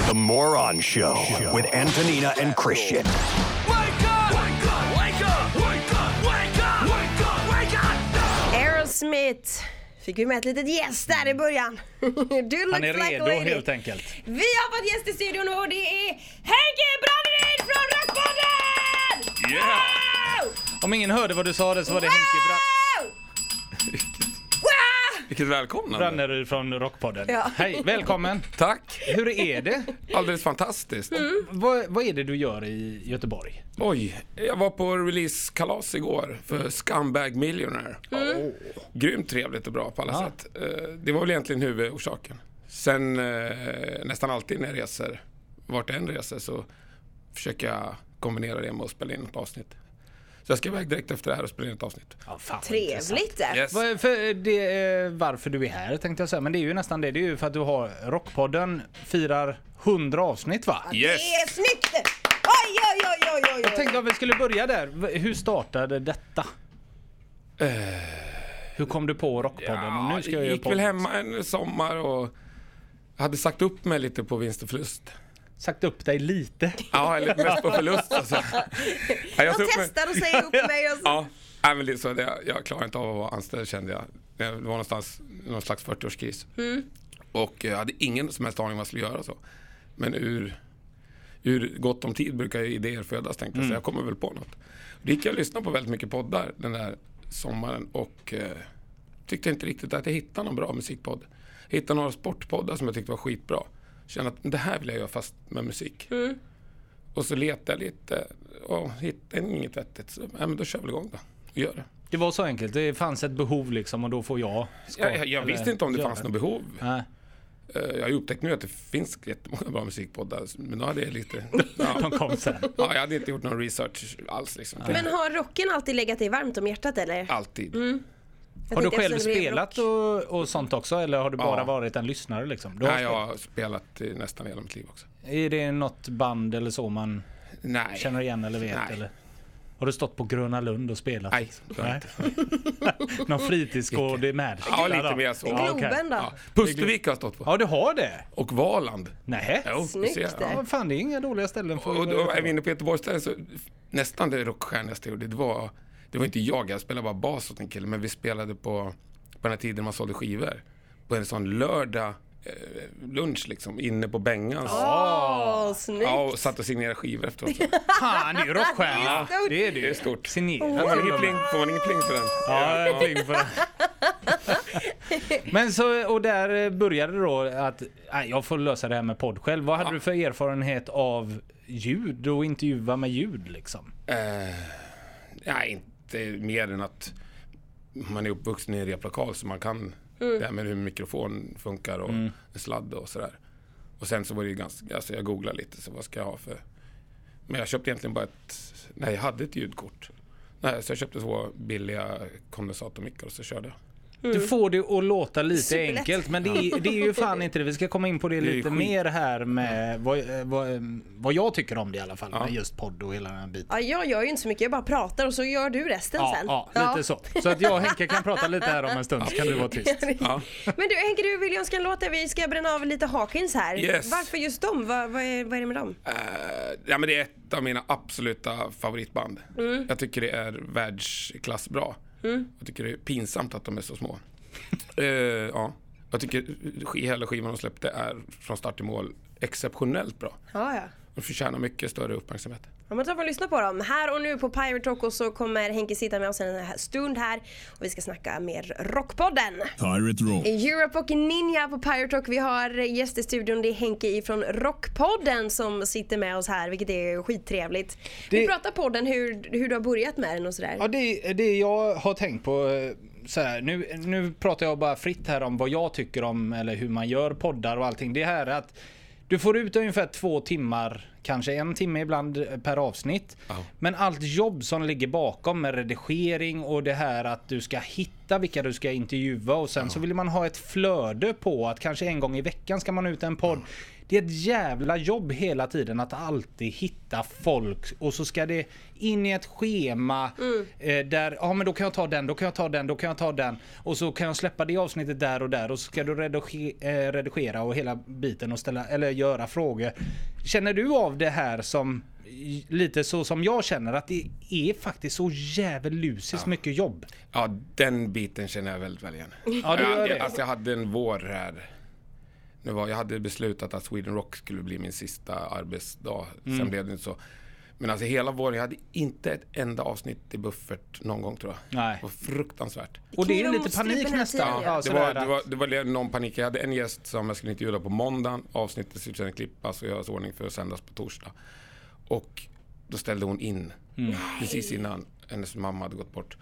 The Moron Show with Antonina and Christian. Wake up! Wake up! Wake up! Wake up! Wake up! Wake up! Wake up! Aerosmith fick vi med ett litet gäst där i början. Han är redo helt enkelt. Vi har fått gäst i studion och det är Henke Branneryd från Rockpodden! Yeah! Wow! Om ingen hörde vad du sa det så var det Henke Vilket välkomnande. Branneryd från Rockpodden. Ja. Hej, välkommen. Tack. Hur är det? Alldeles fantastiskt. Vad är det du gör i Göteborg? Oj, jag var på release-kalas igår för Scumbag Millionaire. Grymt trevligt och bra på alla sätt. Det var väl egentligen huvudorsaken. Sen nästan alltid när jag reser, vart en reser, så försöker jag kombinera det med att spela in ett avsnitt. Så jag ska iväg direkt efter det här och spela in ett avsnitt. Ja, fan, Trevligt det. Yes. Varför du är här tänkte jag säga, men det är ju nästan det. Det är ju för att du har Rockpodden firar 100 avsnitt, va? Yes. Det är snyggt! Oj. Jag tänkte att vi skulle börja där. Hur startade detta? Hur kom du på Rockpodden? Och nu ska jag jag göra gick väl hemma en sommar och hade sagt upp mig lite på vinst och förlust. Sagt upp dig lite. Ja, eller mest på förlust alltså. Jag testar att säga upp mig och så. Ja, men det, så det, jag klarar inte av att vara anställd, kände jag. Det var någon slags 40-årskris. Och jag hade ingen som helst aning vad jag skulle göra så. Men ur gott om tid brukar ju idéer födas, tänkte jag. Så jag kommer väl på något. Då gick jag och lyssnade på väldigt mycket poddar den där sommaren och tyckte inte riktigt att jag hittade någon bra musikpodd. Jag hittade några sportpoddar som jag tyckte var skitbra. Kände att det här vill jag göra fast med musik. Och så letade jag lite och hittade inget vettigt. Så men då kör vi igång då och gör det. Det var så enkelt. Det fanns ett behov liksom och då får Jag visste inte om det fanns något behov. Nej. Jag har upptäckt nu att det finns jättemånga bra musikpoddar. Men då hade jag lite... De kom sen. Ja, jag hade inte gjort någon research alls liksom. Men har rocken alltid legat dig varmt om hjärtat eller? Alltid. Har du tänkte själv eftersom det blev spelat och sånt också? Eller har du bara varit en lyssnare liksom? Nej, jag har spelat nästan hela mitt liv också. Är det något band eller så man känner igen eller vet? Nej. Eller? Har du stått på Gröna Lund och spelat? Nej, det har jag inte. Någon fritidsgård i med? Ja, lite mer så. Globen då? Ja. Pustervik har jag stått på. Ja, du har det? Och Valand. Nej. Jo, Snyggt ser jag. Ja, fan, det är inga dåliga ställen för... Och då är vi inne på Göteborgsställen, så nästan det rockstjärnigaste jag gjorde. Det var inte jag spelade bara bas åt en kille, men vi spelade på den här tiden man sålde skivor. På en sån lördag lunch liksom, inne på Bengans. Snyggt. Ja, och satt och signerade skivor efteråt. Fan, det är ju rockstjärna. Det är det. Det är stort. Signerat. Får man ingen pling för den? Ja, pling för det. Men så, och där började det då att jag får lösa det här med podd själv. Vad hade du för erfarenhet av ljud och intervjua med ljud liksom? Inte mer än att man är uppvuxen i en replokal så man kan det här med hur mikrofon funkar och en sladd och sådär. Och sen så var det ju ganska, alltså jag googlade lite, så vad ska jag ha för... Men jag köpte egentligen bara jag hade ett ljudkort. Så jag köpte 2 billiga kondensatormickar och så körde jag. Du får det att låta lite Superlätt. enkelt, men det är ju fan inte det. Vi ska komma in på det lite mer här med vad jag tycker om det i alla fall, med just podd och hela den här biten. Ja, jag gör ju inte så mycket, jag bara pratar och så gör du resten sen. Ja, lite så. Så att jag och Henke kan prata lite här om en stund, så kan du vara tyst. Ja. Men du Henke, du vill ju önska en låt där vi ska bränna av lite Hawkins här. Yes. Varför just dem? Vad är det med dem? Ja, men det är ett av mina absoluta favoritband. Jag tycker det är världsklass bra. Jag tycker det är pinsamt att de är så små. Ja. Jag tycker hela skivan de släppte är från start till mål exceptionellt bra. Ja. De förtjänar mycket större uppmärksamhet. Ja, men då får vi lyssna på dem. Här och nu på Pirate Rock, och så kommer Henke sitta med oss en stund här och vi ska snacka mer Rockpodden. Pirate Rock. Europe och Ninja på Pirate Rock. Vi har gäst i studion, det är Henke ifrån Rockpodden som sitter med oss här, vilket är skittrevligt. Vi pratar podden, hur du har börjat med den och sådär. Ja, det jag har tänkt på så här, nu pratar jag bara fritt här om vad jag tycker om eller hur man gör poddar och allting. Det här är att du får ut ungefär 2 timmar, kanske 1 timme ibland per avsnitt. Men allt jobb som ligger bakom med redigering och det här att du ska hitta vilka du ska intervjua och sen så vill man ha ett flöde på att kanske en gång i veckan ska man ut en podd. Det är ett jävla jobb hela tiden att alltid hitta folk och så ska det in i ett schema där, men då kan jag ta den, då kan jag ta den och så kan jag släppa det avsnittet där och där och så ska du redigera och hela biten och ställa eller göra frågor. Känner du av det här som lite så som jag känner att det är faktiskt så jävligt mycket jobb? Ja, den biten känner jag väldigt väl igen. Ja, du gör det. Alltså jag hade en vår här. Jag hade beslutat att Sweden Rock skulle bli min sista arbetsdag. Sen blev det inte så. Men alltså hela våren, jag hade inte ett enda avsnitt i buffert någon gång tror jag. Nej. Det var fruktansvärt. Och det är lite panik nästan. Ja, det var någon panik. Jag hade en gäst som jag skulle intervjua på måndagen. Avsnittet skulle sedan klippas och göras ordning för att sändas på torsdag. Och då ställde hon in precis innan hennes mamma hade gått bort.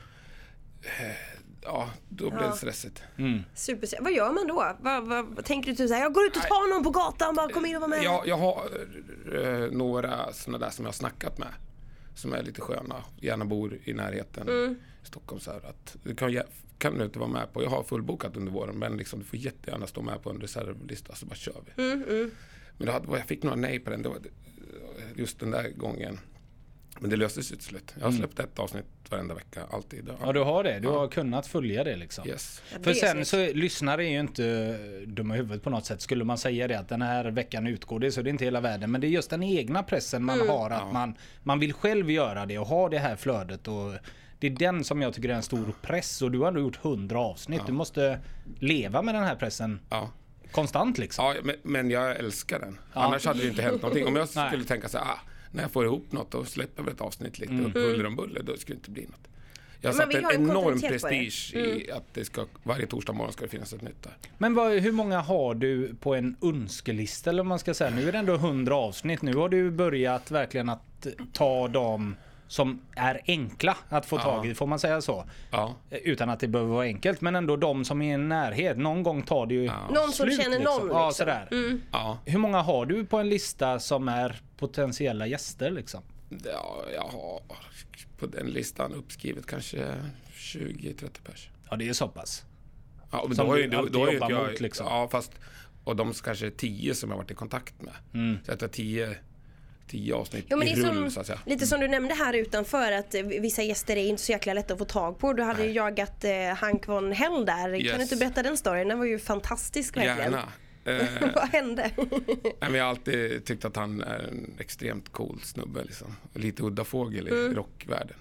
Ja, då blev det stressigt. Super. Vad gör man då? Vad tänker du såhär, jag går ut och tar någon på gatan, bara kom in och var med. Jag har några sådana där som jag har snackat med. Som är lite sköna. Gärna bor i närheten i Stockholm. Så här, att du kan du inte vara med på. Jag har fullbokat under våren. Men liksom, du får jättegärna stå med på en reservlista. Så bara kör vi. Men jag fick några nej på den. Det var just den där gången. Men det löstes ut slut. Jag har släppt ett avsnitt varenda vecka, alltid. Ja, du har det. Du har kunnat följa det liksom. Yes. För sen så lyssnare är ju inte dumma i huvudet på något sätt. Skulle man säga det att den här veckan utgår det så det är inte hela världen. Men det är just den egna pressen man har att man vill själv göra det och ha det här flödet. Och det är den som jag tycker är en stor press. Och du har ändå gjort 100 avsnitt. Du måste leva med den här pressen. Ja. Konstant liksom. Ja, men jag älskar den. Annars hade det inte hänt någonting. Om jag skulle tänka så här, när jag får ihop något och släpper väl ett avsnitt lite huller om buller, då skulle det inte bli något. Jag har satt en enorm prestige i att det ska, varje torsdag morgon ska det finnas ett nytt där. Men hur många har du på en önskelista eller vad man ska säga? Nu är det ändå 100 avsnitt. Nu har du börjat verkligen att ta dem som är enkla att få tag i, får man säga så? Ja. Utan att det behöver vara enkelt, men ändå de som är i närhet. Någon gång tar det ju någon som slut, känner liksom. någon liksom. Ja, sådär. Hur många har du på en lista som är potentiella gäster liksom? Ja, jag har på den listan uppskrivet kanske 20-30 pers. Ja, det är så pass. Ja, men som då du jobbar mot liksom. Ja, fast och de kanske 10 som jag varit i kontakt med. Så att jag 10 avsnitt men i det är rull, så att säga. Lite som du nämnde här utanför att vissa gäster är inte så jäkla lätt att få tag på. Du hade ju jagat Hank von Hell där. Yes. Kan du inte berätta den storyn? Den var ju fantastisk verkligen. Gärna. Vad hände? Jag har alltid tyckt att han är en extremt cool snubbe liksom. Lite udda fågel i rockvärlden.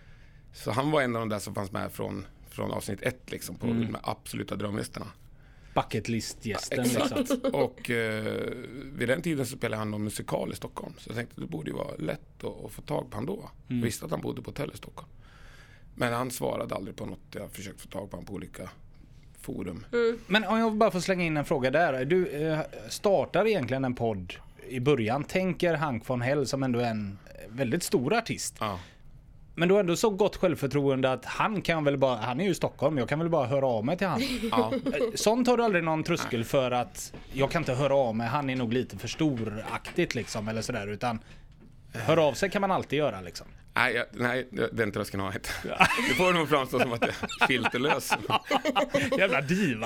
Så han var en av de där som fanns med från avsnitt 1 liksom, på de absoluta drömgästerna. Bucketlist-gästen. Ja, exakt. Och vid den tiden så spelade han någon musikal i Stockholm. Så jag tänkte att det borde ju vara lätt att få tag på han då. Jag visste att han bodde på hotell i Stockholm. Men han svarade aldrig på något. Jag försökte få tag på honom på olika forum. Men om jag bara får slänga in en fråga där. Du startar egentligen en podd i början. Tänker Hank von Hell som ändå är en väldigt stor artist. Ja. Men du har ändå så gott självförtroende att han är ju i Stockholm, jag kan väl bara höra av mig till han. Ja. Sånt har du aldrig någon tröskel för att jag kan inte höra av mig, han är nog lite för storaktigt liksom eller sådär, utan höra av sig kan man alltid göra liksom. Nej, den tröskeln har jag inte. Det får nog framstå som att det är filterlös. Jävla diva.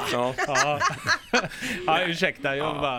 Ja, ursäkta, jag bara,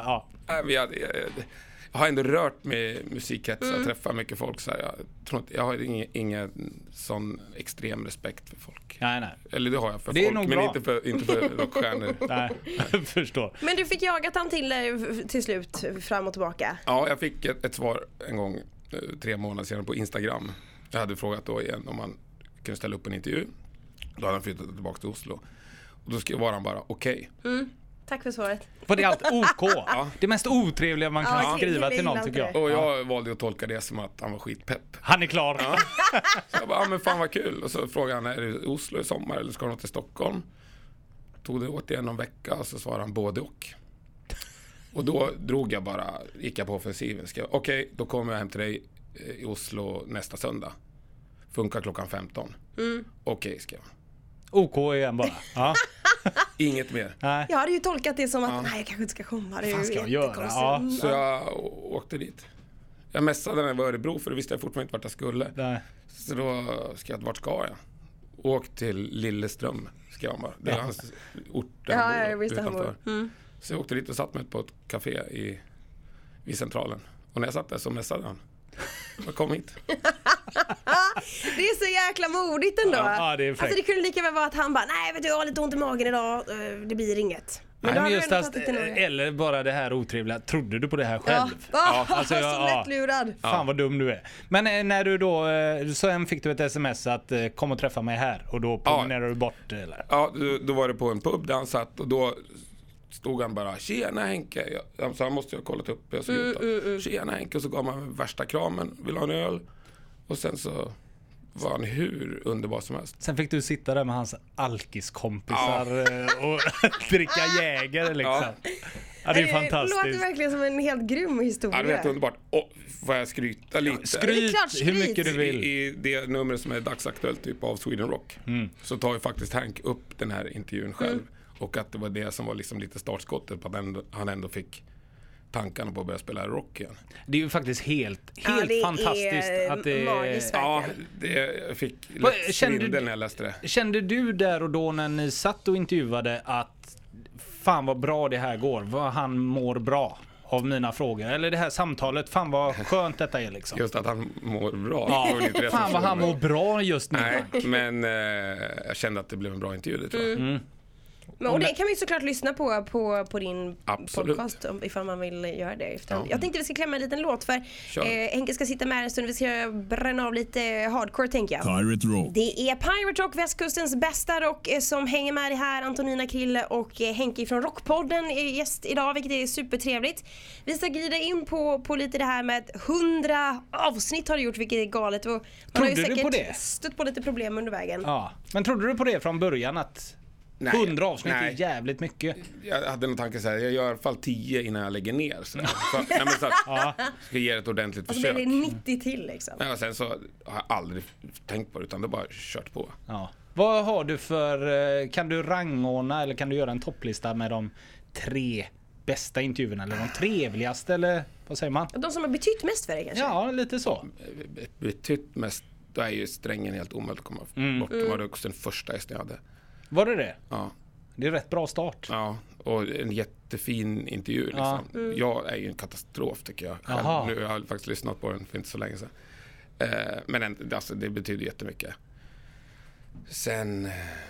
jag har ändå rört med musikkretsar, träffar mycket folk så här. Jag har ingen sån extrem respekt för folk. Nej. Eller det har jag för det folk, men inte för rockstjärnor. Nej, jag förstår. Men du fick jagat han till slut fram och tillbaka? Ja, jag fick ett svar en gång 3 månader sedan på Instagram. Jag hade frågat då igen om man kunde ställa upp en intervju. Då hade han flyttat tillbaka till Oslo. Och då var han bara okej. Tack för svaret. Var det allt OK? Ja. Det mest otrevliga man kan skriva till någon tycker jag. Och jag valde att tolka det som att han var skitpepp. Han är klar. Ja. Så jag bara, men fan vad kul. Och så frågade han, är det Oslo i sommar eller ska han till Stockholm? Tog det åt igen någon vecka och så svarade han både och. Och då gick jag på offensiven. Skrev, okej, då kommer jag hem till dig i Oslo nästa söndag. Funkar klockan 15. Okej, skrev han. OK igen bara. Ja. Inget mer. Nej. Jag hade ju tolkat det som att nej, jag kanske inte ska komma. Det är ju jättekonstigt. Ja. Så jag åkte dit. Jag mässade när jag var i Örebro för då visste jag fortfarande inte vart jag skulle. Nej. Så då skrev jag, vart ska jag? Åk till Lilleström, skrev han bara. Det är hans ort där han bor utanför. Så jag åkte dit och satt mig på ett café i vid centralen. Och när jag satt där så messade han. Jag kom hit. Det är så jäkla modigt ändå. Ja, det är alltså det kunde lika väl vara att han bara, nej vet du, jag har lite ont i magen idag, det blir inget. Men just eller bara det här otrevliga. Trodde du på det här själv? Alltså, så lättlurad. Fan vad dum du är. Men när du då, så fick du ett sms att kom och träffa mig här. Och då promenerade du bort eller? Ja, då var det på en pub där han satt. Och då stod han bara, tjena Henke. Så han måste ju ha kollat upp. Jag såg ut tjena Henke. Och så gav man värsta kramen. Vill ha en öl? Och sen så var han hur underbar som helst. Sen fick du sitta där med hans alkiskompisar och dricka Jäger liksom. Ja, det är fantastiskt. Det låter verkligen som en helt grym historia. Ja, det är helt underbart. Och får jag skryta lite? Skryt hur mycket du vill. I det nummer som är dagsaktuellt typ av Sweden Rock så tar ju faktiskt Hank upp den här intervjun själv. Och att det var det som var liksom lite startskottet på att han ändå fick tankarna på att börja spela rock igen. Det är ju faktiskt helt fantastiskt att det magiskt, ja, jag fick lätt svindel när jag läste det. Kände du där och då när ni satt och intervjuade att fan vad bra det här går, vad han mår bra av mina frågor, eller det här samtalet, fan vad skönt detta är liksom. Just att han mår bra. Ja, fan vad han mår bra just nu. Nej, men jag kände att det blev en bra intervju, det tror jag. Och det kan man ju såklart lyssna på din podcast ifall man vill göra det. Jag tänkte vi ska klämma en liten låt för Henke ska sitta med en stund. Vi ska bränna av lite hardcore tänker jag. Pirate Rock. Det är Pirate Rock, västkustens bästa rock som hänger med det här. Antonina Krille och Henke från Rockpodden är gäst idag, vilket är supertrevligt. Vi ska glida in på lite det här med 100 avsnitt har det gjort, vilket är galet. Och man har ju säkert stött på lite problem under vägen. Ja. Men trodde du på det från början att 100 avsnitt är jävligt mycket? Jag hade en tanke så här, jag gör i alla fall 10 innan jag lägger ner. Så ska ge ett ordentligt försök. Och så blir det 90 till liksom. Men och sen så har jag aldrig tänkt på det, utan det bara kört på. Ja. Vad har du för, kan du rangordna eller kan du göra en topplista med de 3 bästa intervjuerna eller de trevligaste, eller vad säger man? De som har betytt mest för dig kanske? Ja, lite så. Betytt mest, då är ju Strängen helt omöjligt att komma bort. Det var också den första gästen jag hade. Var det? Ja. Det är rätt bra start. Ja, och en jättefin intervju liksom. Jag är ju en katastrof tycker jag själv. Nu har jag faktiskt lyssnat på den för inte så länge sedan. Men alltså, det betyder jättemycket. Sen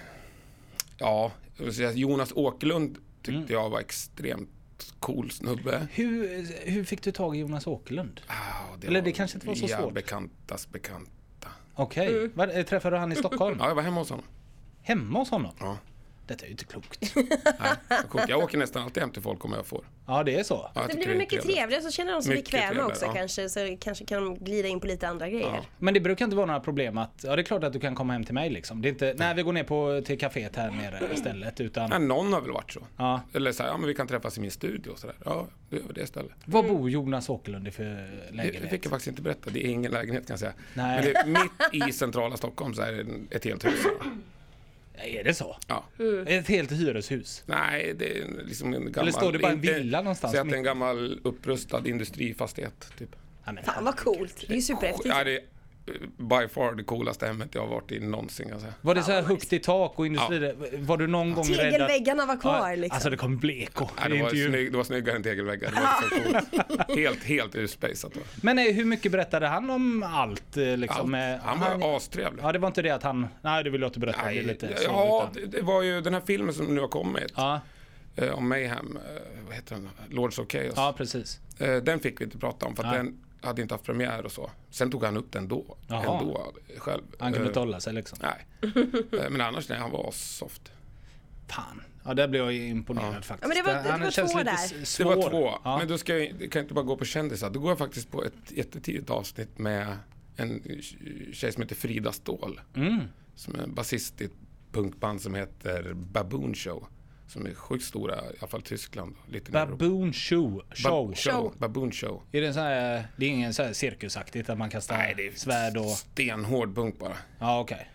Jonas Åkerlund tyckte jag var extremt cool snubbe. Hur fick du tag i Jonas Åkerlund? Eller det kanske inte var så svårt. Bekantas bekanta. Okej. Träffade du han i Stockholm? Ja, jag var hemma hos honom. Hemma hos honom? Ja. Detta är ju inte klokt. Nej, jag åker nästan alltid hem till folk om jag får. Ja, det är så. Ja, det blir mycket trevligare, så känner de sig bekväma också ja. kanske. Så kanske kan de glida in på lite andra grejer. Ja. Men det brukar inte vara några problem att, det är klart att du kan komma hem till mig liksom. Det är inte, nej vi går ner till kaféet här nere istället. Utan... Ja, någon har väl varit så. Ja. Eller så här, men vi kan träffas i min studio och sådär. Ja, det var det istället. Vad bor Jonas Åkerlund i för lägenhet? Det fick jag faktiskt inte berätta. Det är ingen lägenhet kan jag säga. Nej. Men det är mitt i centrala Stockholm så är det ett helt hus. Är det så? Ja. Ett helt hyreshus? Nej, det är liksom en gammal... Eller står det bara en villa någonstans? Så att det är en gammal upprustad industrifastighet, typ. Fan vad coolt, det är ju superhäftigt. Ja, det är by far det coolaste hemmet jag har varit i någonsin. Alltså. Var det så här högt i tak och industri? Ja. Var du någon gång rädd att... Tegelväggarna var kvar liksom. Alltså det kom bleko. Ja, det var snyggare än tegelväggar. Det var så coolt. Helt urspejsat. Men hur mycket berättade han om allt? Liksom, allt. Han var astrevlig. Ja, det var inte det att han... Nej, det vill jag inte berätta. Nej, det är lite ja, det var ju den här filmen som nu har kommit. Ja. Om Mayhem. Vad heter den? Lords of Chaos. Ja, precis. Den fick vi inte prata om för att den hade inte haft premiär och så. Sen tog han upp den då själv. Han kunde inte hålla sig liksom. Nej. Men annars han var soft. Fan. Ja, där blev jag imponerad faktiskt. Ja, men det var känns två lite där. svår. Det var 2. Ja. Men då kan jag inte bara gå på kändisar. Då går jag faktiskt på ett jättetidigt avsnitt med en tjej som heter Frida Ståhl. Som är basist i ett punkband som heter Baboon Show. Som är sjukt stora, i alla fall i Tyskland. Lite Baboon Show. Baboon Show. Är det, det är ingen så här cirkusaktigt att man kastar svärd och... stenhård punk bara. Ja, okej.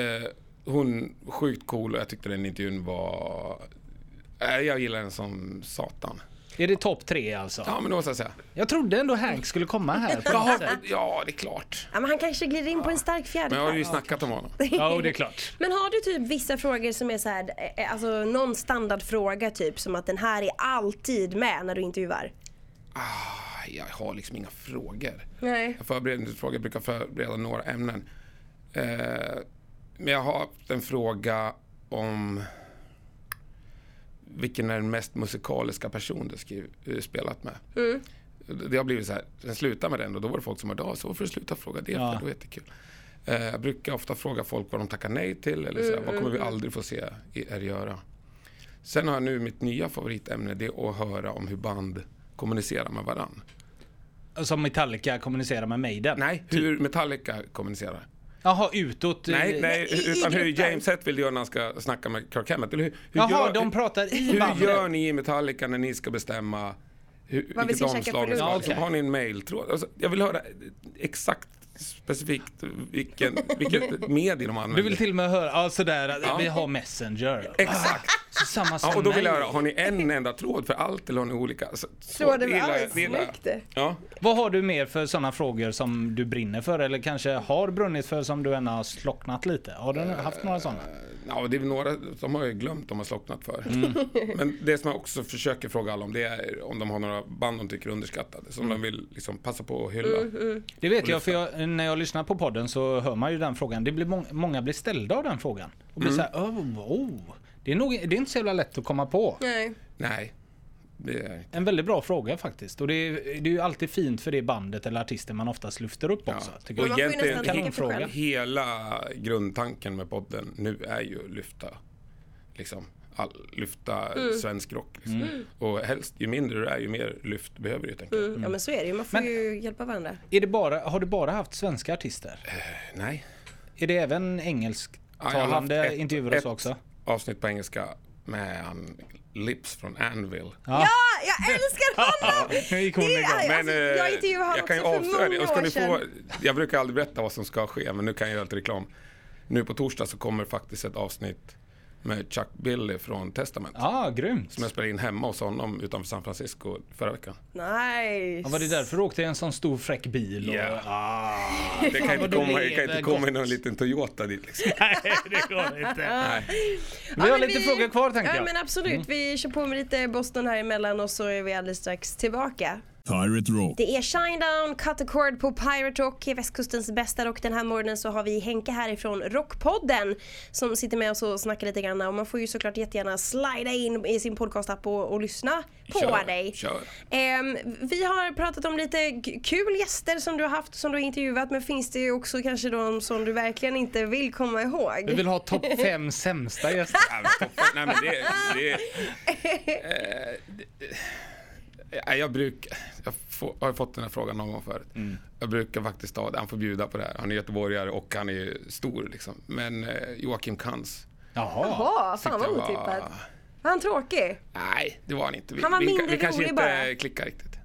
Hon sjukt cool och jag tyckte den intervjun var... jag gillar den som satan. Är det topp 3 alltså? Ja, men då måste jag säga. Jag trodde ändå Hank skulle komma här. Ja, det är klart. Ja, men han kanske glider in på en stark fjärde. Men jag har ju snackat om honom. Ja, det är klart. Men har du typ vissa frågor som är så här, alltså någon standardfråga typ som att den här är alltid med när du intervjuar? Jag har liksom inga frågor. Nej. Jag förbereder inte frågor, jag brukar förbereda några ämnen. Men jag har haft en fråga om vilken är den mest musikaliska person du spelat med. Det har blivit så här, sen slutar med den och då var det folk som hörde av sig, varför sluta fråga det? För det var jättekul. Jag brukar ofta fråga folk vad de tackar nej till eller så här, vad kommer vi aldrig få se er göra. Sen har jag nu mitt nya favoritämne, det är att höra om hur band kommunicerar med varann. Som Metallica kommunicerar med Maiden? Nej, hur Metallica kommunicerar. Jaha, utåt? Nej, utan hur James Hetfield gör när han ska snacka med Kirk Hammett. Eller de pratar i bandet. Hur gör ni i Metallica när ni ska bestämma vilket omslag ni ska? Okay. Har ni en mailtråd? Alltså, jag vill höra exakt specifikt vilket medie de använder. Du vill till och med höra, vi har Messenger. Exakt. Samma som och då vill jag höra, har ni en enda tråd för allt eller har ni olika? Tråden med allsmäkt. Ja. Vad har du mer för sådana frågor som du brinner för eller kanske har brunnit för som du än har slocknat lite? Har du haft några sådana? Ja, det är några som har jag glömt de har slocknat för. Men det som jag också försöker fråga alla om, det är om de har några band de tycker är underskattade som de vill liksom passa på att hylla. Det vet jag, för när jag lyssnar på podden så hör man ju den frågan. Det blir många blir ställda av den frågan och blir så här, det är inte så jävla lätt att komma på. Nej. Det är en väldigt bra fråga faktiskt. Och det är ju alltid fint för det bandet eller artisten man oftast lyfter upp också. Och egentligen hela grundtanken med podden nu är ju lyfta svensk rock. Liksom. Och helst, ju mindre det är, ju mer lyft behöver du tänka. Ja, men så är det ju. Man får ju hjälpa varandra. Har du bara haft svenska artister? Nej. Är det även engelsktalande intervjuer och så också? Avsnitt på engelska med Lips från Anvil. Ja, jag älskar honom! Jag intervjuade honom också för många år sedan. Jag brukar aldrig berätta vad som ska ske, men nu kan jag göra lite reklam. Nu på torsdag så kommer faktiskt ett avsnitt med Chuck Billy från Testament. Grymt. Som jag spelade in hemma hos honom utanför San Francisco förra veckan. Nice. Var det därför du åkte i en sån stor fräck bil? Det kan inte komma i någon liten Toyota dit liksom. Nej, det går inte. Vi har lite frågor kvar, tänker jag. Ja, men absolut. Vi kör på med lite Boston här emellan och så är vi alldeles strax tillbaka. Pirate Rock. Det är Shinedown, Cut the Cord på Pirate Rock, västkustens bästa rock. Den här morgonen så har vi Henke härifrån Rockpodden som sitter med oss och snackar lite grann. Och man får ju såklart jättegärna slida in i sin podcastapp och lyssna på dig. Kör. Vi har pratat om lite kul gäster som du har haft, som du har intervjuat. Men finns det också kanske de som du verkligen inte vill komma ihåg? Du vill ha topp 5 sämsta gäster? Nej, men jag har fått den här frågan någon gång förut. Jag brukar faktiskt han får bjuda på det här. Han är göteborgare och han är ju stor liksom. Men Joakim Kans. Jaha, fan vad otippat. Var han tråkig? Nej, det var han inte. Han var mindre vi kanske inte bara. klickar riktigt.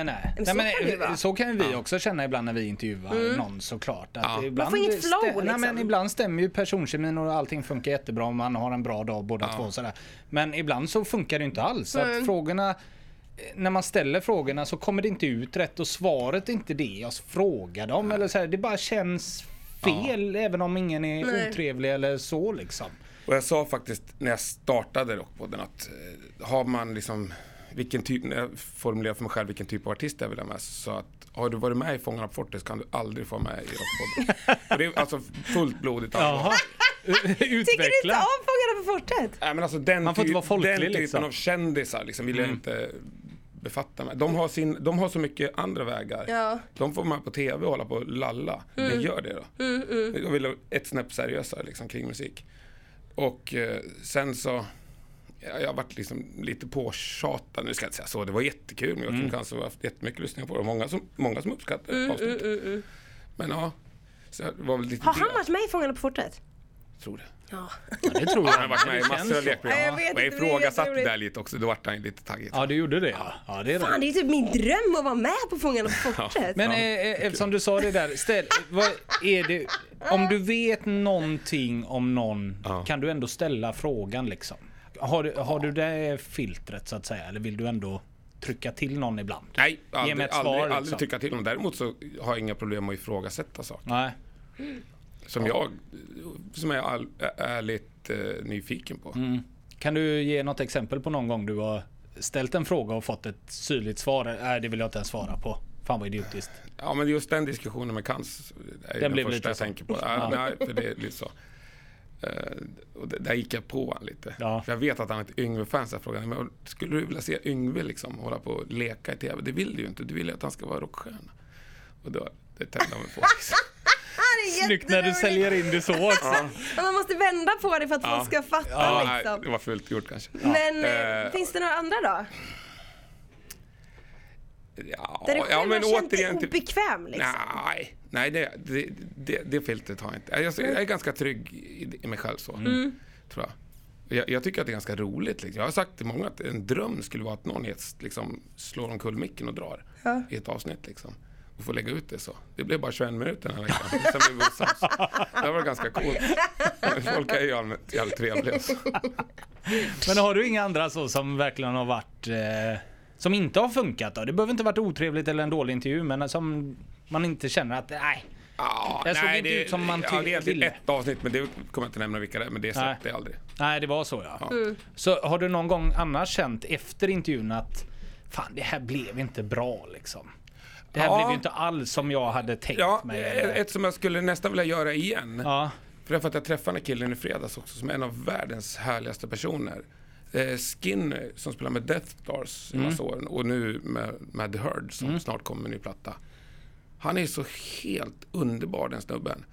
Nej. Så kan vi också känna ibland när vi intervjuar någon, såklart. Att ibland, man får inget flow liksom. Nej, men ibland stämmer ju personkemin och allting funkar jättebra om man har en bra dag båda två. Sådär. Men ibland så funkar det inte alls. Så att frågorna, när man ställer frågorna så kommer det inte ut rätt och svaret är inte det jag frågade om. Eller så här, det bara känns fel även om ingen är otrevlig eller så liksom. Och jag sa faktiskt när jag startade Rockpodden att har man liksom när jag formulerar för mig själv vilken typ av artist jag vill ha med, så att har du varit med i Fångarna på fortet så kan du aldrig få med i Rockpodden. Och det är alltså fullt blodigt. Tycker du inte om Fångarna på fortet? Nej, men alltså man får inte vara folklig, den typen liksom av kändisar liksom vill jag inte befatta mig. De har så mycket andra vägar. Ja. De får med på tv och hålla på och lalla. Men gör det då. Jag vill ha ett snäpp seriösare liksom, kring musik. Och sen så jag har varit liksom lite påtjatad. Nu ska jag inte säga så. Det var jättekul. Men jag kanske har haft jättemycket lyssningar på det. Många som uppskattar avsnittet. Men ja. Så det var väl lite har han varit med i Fångarna på fortet? Tror det. Ja. Det tror jag. Han har varit med i massor av lekprogram. Jag och jag ifrågasatte det där lite också. Då vart han lite taggig. Ja, det gjorde det. Ja, det är fan, det är typ min dröm att vara med på Fångarna på fortet. Men eftersom du sa det där, vad är det, om du vet någonting om någon, kan du ändå ställa frågan liksom? Har du det filtret så att säga, eller vill du ändå trycka till någon ibland? Nej, aldrig liksom. Trycka till någon. Däremot så har jag inga problem att ifrågasätta saker. Nej. Som jag är ärligt nyfiken på. Kan du ge något exempel på någon gång du har ställt en fråga och fått ett syrligt svar. Nej, det vill jag inte ens svara på. Fan vad idiotiskt. Ja, men just den diskussionen med Kans är den blev första lite jag så. tänker på. Nej, för det är lite så. Och där gick jag på han lite. Ja. För jag vet att han är ett Yngve-fan, så jag frågade, men skulle du vilja se Yngve liksom hålla på och leka i tv? Det vill du ju inte. Du vill ju att han ska vara rockstjärna. Och då, det tände jag mig på. Liksom. Snyggt när du säljer in det så också. Men man måste vända på det för att folk ska fatta Ja, liksom. nej, det var fullt gjort kanske. Men finns det några andra då? Ja, Där du själv men har känt dig återigen obekväm liksom? Nej, det filtret har jag inte. Jag är ganska trygg i mig själv så, tror jag. Jag tycker att det är ganska roligt. Liksom. Jag har sagt till många att en dröm skulle vara att någon liksom slår omkull micken och drar i ett avsnitt. Liksom. Och får lägga ut det så. Det blev bara 21 minuter den här veckan. Sen blev vi osams. Det var ganska coolt. Folk är ju allmänt jävligt trevliga. Men har du inga andra så som verkligen har varit... som inte har funkat då? Det behöver inte varit otrevligt eller en dålig intervju, men som man inte känner att... Nej. Det såg inte ut som man ville. Ett avsnitt, men det kommer jag inte nämna vilka det är, men det släppte jag aldrig. Nej, det var så ja. Så har du någon gång annars känt efter intervjun att fan, det här blev inte bra liksom? Det här blev ju inte alls som jag hade tänkt mig. Ett som jag skulle nästan vilja göra igen. Ja. För att jag träffade den killen i fredags också, som är en av världens härligaste personer. Skinner, som spelar med Death Stars i massa år, och nu med The Herd som snart kommer en ny platta. Han är så helt underbar, den snubben.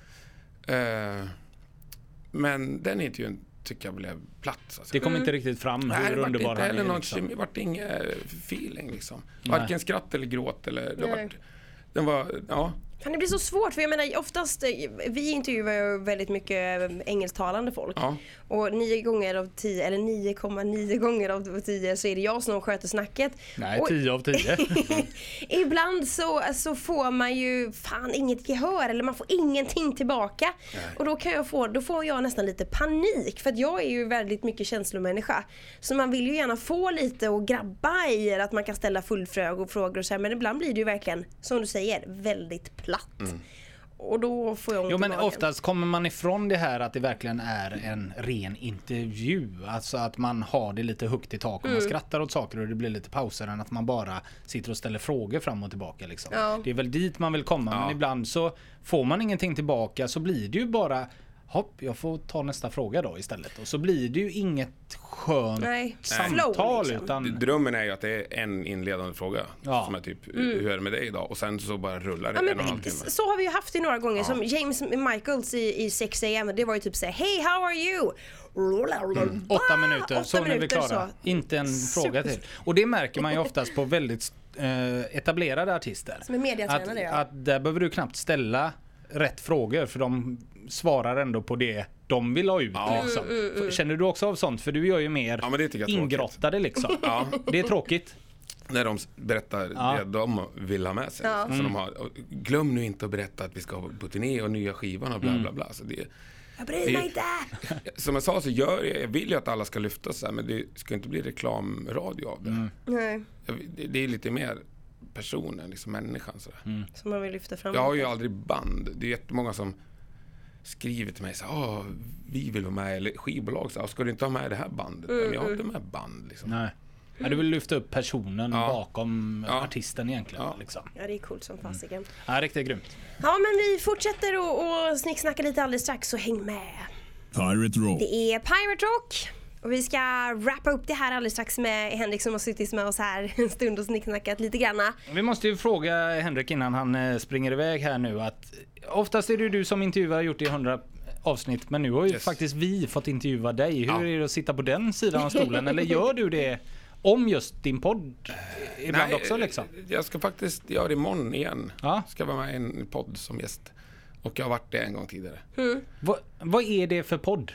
Men den intervjun tycker jag blev platt. Alltså. Det kom inte riktigt fram hur underbar han är. Liksom. Det vart ingen feeling liksom. Varken skratt eller gråt eller... Den var, ja. Kan det bli så svårt? För jag menar oftast, vi intervjuar ju väldigt mycket engelsktalande folk. Ja. Och 9 gånger av 10, eller 9,9 gånger av 10 så är det jag som sköter snacket. Nej, 10 av 10. Ibland så får man ju fan inget gehör, eller man får ingenting tillbaka. Nej. Och då får jag nästan lite panik, för att jag är ju väldigt mycket känslomänniska. Så man vill ju gärna få lite och grabba i att man kan ställa fullfrågor och så här, men ibland blir det ju verkligen, som du säger, väldigt platt. Och då får jag ont i men magen. oftast kommer man ifrån det här att det verkligen är en ren intervju. Alltså att man har det lite högt i tak och man skrattar åt saker och det blir lite pauser, än att man bara sitter och ställer frågor fram och tillbaka liksom. Ja. Det är väl dit man vill komma, men ibland så får man ingenting tillbaka, så blir det ju bara jag får ta nästa fråga då istället. Och så blir det ju inget skönt samtal. Liksom. Utan... Drömmen är ju att det är en inledande fråga som är typ, hur är det med dig idag? Och sen så bara rullar det en och en halv timme. Så har vi ju haft det några gånger. Som James Michaels i 6 AM. Det var ju typ såhär, hey, how are you? 8 minuter, så nu är vi klara. Så. Inte en fråga till. Och det märker man ju oftast på väldigt etablerade artister. Som är mediatränare, att där behöver du knappt ställa rätt frågor, för de svarar ändå på det de vill ha ut. Liksom. Känner du också av sånt? För du gör ju mer ingrottade liksom. Det är tråkigt. När de berättar det de vill ha med sig. Så de har, glöm nu inte att berätta att vi ska på turné och nya skivan och bla bla bla. Så jag bryr mig inte. Som jag sa så jag vill ju att alla ska lyfta sig, men det ska inte bli reklamradio av det. Nej. Det är lite mer personen, liksom människan. Som man vill lyfta fram. Jag har ju aldrig band. Det är jättemånga som skriver till mig så vi vill vara med, eller skivbolag så ska du inte ha med det här bandet? Men jag har inte med band liksom. Nej. Ja, du vill lyfta upp personen bakom artisten egentligen. Liksom. Ja, det är coolt som fasiken. Ja, riktigt grymt. Ja, men vi fortsätter och snicksnacka lite alldeles strax, så häng med. Pirate Rock. Det är Pirate Rock. Och vi ska wrappa upp det här alldeles strax med Henrik som har suttit med oss här en stund och snicksnackat lite granna. Vi måste ju fråga Henrik innan han springer iväg här nu, att oftast är det du som intervjuar, gjort i 100 avsnitt, men nu har ju faktiskt vi fått intervjua dig. Hur är det att sitta på den sidan av stolen? Eller gör du det om just din podd ibland också liksom? Jag ska faktiskt göra det imorgon igen. Ska vara med i en podd som gäst. Och jag har varit det en gång tidigare. Vad är det för podd?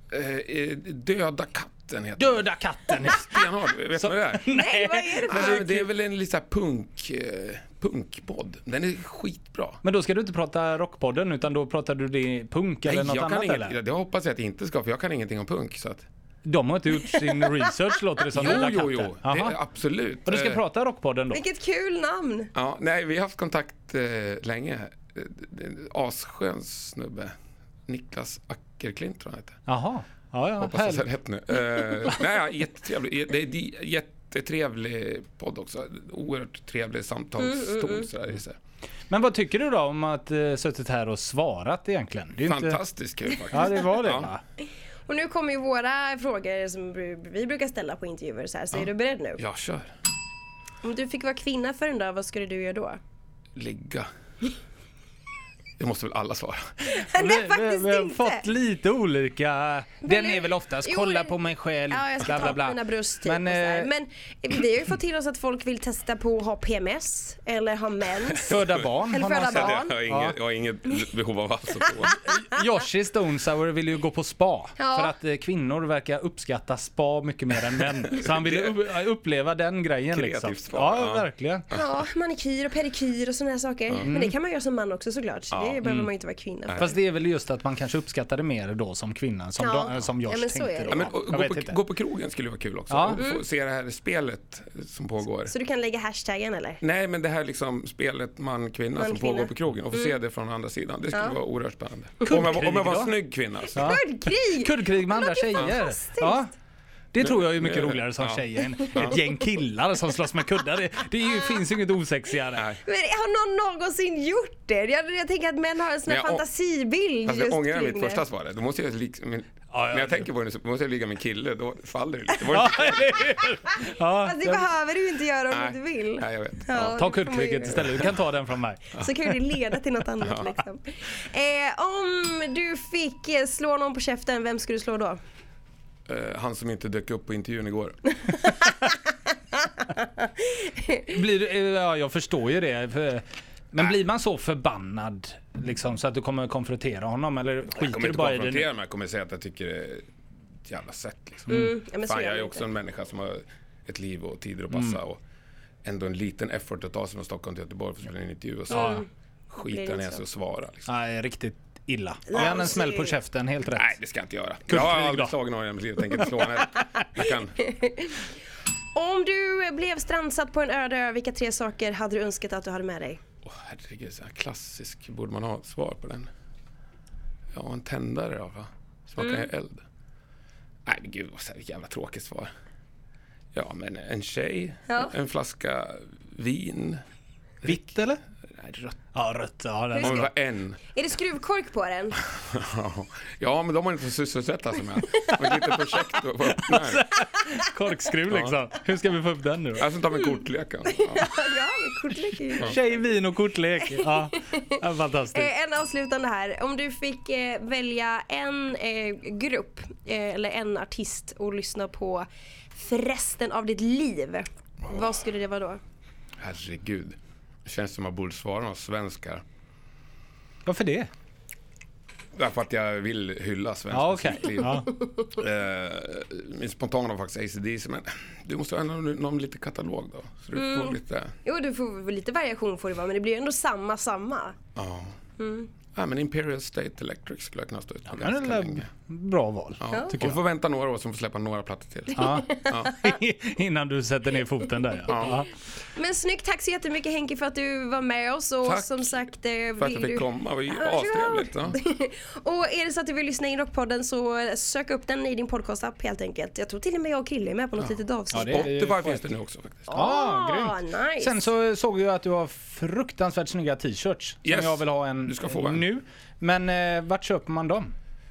Döda katten heter Döda katten. Stenhård, vet du vad det är? Nej, vad är det för det är väl en liten punkpodd. Den är skitbra. Men då ska du inte prata rockpodden, utan då pratar du det punk eller något annat eller? Det hoppas jag att jag inte ska, för jag kan ingenting om punk så att... De har inte gjort sin research, låter det som. Jo, det är absolut. Och du ska prata rockpodden då? Vilket kul namn! Ja, nej, vi har haft kontakt länge. Asskön snubbe. Niklas Ackerklint tror jag heter. Jaha. Ja, hoppas jag säger rätt nu. Nej, jättetrevlig. Det är jättetrevlig podd också. Oerhört trevlig samtalston sådär i sig. Men vad tycker du då om att suttit här och svarat egentligen? Det är Fantastiskt kul faktiskt. Ja, det var det. Ja. Va? Och nu kommer ju våra frågor som vi brukar ställa på intervjuer så här. Så är du beredd nu? Ja, kör. Om du fick vara kvinna för en dag, vad skulle du göra då? Ligga. Det måste väl alla svara. Nej, faktiskt vi har inte. fått lite olika. Den är väl oftast Jo, kolla på mig själv. Ja, jag ska bla, bla, ta bla. på mina bröst typ. Men, Men vi har ju fått till oss att folk vill testa på att ha PMS eller ha mens. föda barn. Eller har någon föda sagt. barn. Jag har inget behov av alls att få. Yoshi Stone Sour vill ju gå på spa. Ja. För att kvinnor verkar uppskatta spa mycket mer än män. Så han vill uppleva den grejen liksom. Kreativt spa, Ja, ja. verkligen. Ja, manikyr och pedikyr och sådana här saker. Men det kan man göra som man också såklart. Så det behöver man ju inte vara kvinna för. Fast det är väl just att man kanske uppskattar det mer då som kvinna. Som, Ja. som Josh Ja, men så tänkte är det. då. Ja, men, Jag vet inte. gå på krogen skulle vara kul också. Ja. Och få se det här spelet som pågår. Så du kan lägga hashtaggen eller? Nej, men det här liksom spelet man-kvinna som Man-kvinna. pågår på krogen och få se det från andra sidan. Det skulle vara oerhört spännande. Kuddkrig Om jag var då? en snygg kvinna. Så. Ja. Kuddkrig! Kuddkrig med andra Det låter tjejer. fantastiskt. Ja. Det tror jag är mycket roligare som Ja. tjejer än ett gäng killar som slåss med kuddar. Finns ju inget osexigare. Nej. Men har någon någonsin gjort det? Jag tänker att män har en sån här Men jag- fantasibild Fast jag just ångrar kring mitt det. första svar. Då måste jag när ja, jag tänker på det så måste jag ligga med en kille. Då faller det lite. Det var Ja, inte- ja, Fast det behöver du inte göra om du Nej. inte vill. Nej, jag vet. Ja, ta det får man kuddkriget ju- istället. Du kan ta den från mig. Så kan ju det leda till något annat liksom. Om du fick slå någon på käften, vem skulle du slå då? Han som inte dök upp på intervjun igår. Ja, jag förstår ju det. Men blir man så förbannad liksom, så att du kommer konfrontera honom? Eller Jag skiter kommer du inte bara i det konfrontera nu? mig. Jag kommer säga att jag tycker det är ett jävla sätt. Liksom. Ja, men så Fan, är jag det är inte. också en människa som har ett liv och tider att passa. Och ändå en liten effort att ta sig från Stockholm till Göteborg för att spela en intervju. Och så skiter blir han det ens så. att svara. Liksom. Nej, riktigt illa. Ge han en smäll på käften, helt rätt. Nej, det ska jag inte göra. Kuddkrig Jag har då? aldrig slagit någon i mitt liv. Jag tänker inte slå henne. Jag kan. Om du blev strandsatt på en öde ö, vilka 3 saker hade du önskat att du hade med dig? Herregud, så här klassisk. Borde man ha ett svar på den? Ja, en tändare då, va? Så man kan göra eld. Nej, men gud, vad så här jävla tråkigt svar. Ja, men en tjej, Ja. en flaska vin. Vitt eller? Nej, rött. Ja, rött. Ja, den. Hur Om det ska- var en. Är det skruvkork på den? Ja, men de har inte sysselsätta sig med. Det var ett litet projekt att få öppna här. Korkskruv liksom. Hur ska vi få upp den nu? Alltså tar vi kortleken. Ja. Ja, men kortlek är ju... Tjej, vin och kortlek. Ja, fantastiskt. En avslutande här. Om du fick välja en grupp eller en artist och lyssna på för resten av ditt liv, vad skulle det vara då? Herregud. Det känns som att man borde svara några svenskar. Varför det? Därför att jag vill hylla svensk Ja, okej. musikliv. Ja. Min spontana var faktiskt AC/DC, men du måste ha någon lite katalog då. Så du får lite... Jo, du får väl lite variation får det vara, men det blir ju ändå samma. Ja. Ja, men Imperial State Electric skulle jag kunna stå ut med Men det ganska är länge. bra val. Ja. tycker Och får vänta några år så får släppa några plattor till. Ja. Innan du sätter ner foten där. Ja. Men snyggt, tack så jättemycket Henke för att du var med oss och Tack som sagt För att jag vill fick du... komma, det var ju Varsågod. astrevligt. Ja. Och är det så att du vill lyssna in Rockpodden så sök upp den i din podcastapp helt enkelt. Jag tror till och med jag och Krille är med på något litet avsnitt. Ja, det är ju Spotify skönt. finns det nu också faktiskt. Ja, grymt. Nice. Sen så såg jag att du har fruktansvärt snygga t-shirts. Som Yes. jag vill ha en Du ska få en. nu. Men vart köper man dem?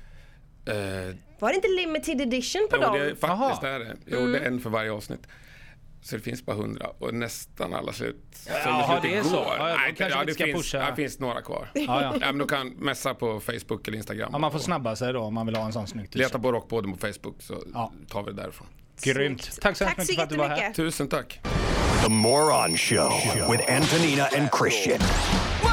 Var det inte limited edition på Jo, dem? det är faktiskt Jaha. är det. Jo, det är en för varje avsnitt. Så det finns bara 100 och nästan alla slut. Jaha, det är så. Ja, då Nej, kanske vi inte det ska finns, pusha. det finns några kvar. Ja, ja. Ja, men du kan messa på Facebook eller Instagram. Ja, man får snabba sig då om man vill ha en sån snygg t-shirt. Leta på Rockpodden på Facebook så Ja. tar vi det därifrån. Grymt. Tack så hemskt mycket för att du var här. jättemycket. Tusen tack. The Moron Show with Antonina and Christian.